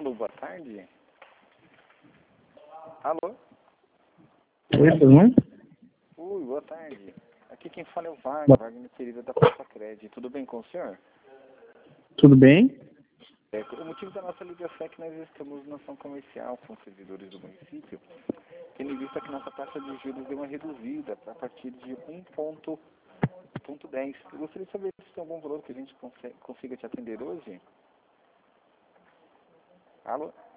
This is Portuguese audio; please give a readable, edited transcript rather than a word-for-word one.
Alô, boa tarde. Alô? Oi, tudo bom? Oi, boa tarde. Aqui quem fala é o Wagner querida da Praça Crédito. Tudo bem com o senhor? Tudo bem? O motivo da nossa ligação é que nós estamos na ação comercial com os servidores do município, tendo em vista que nossa taxa de juros deu uma reduzida a partir de 1,10. Eu gostaria de saber se tem algum valor que a gente consiga te atender hoje. Alô?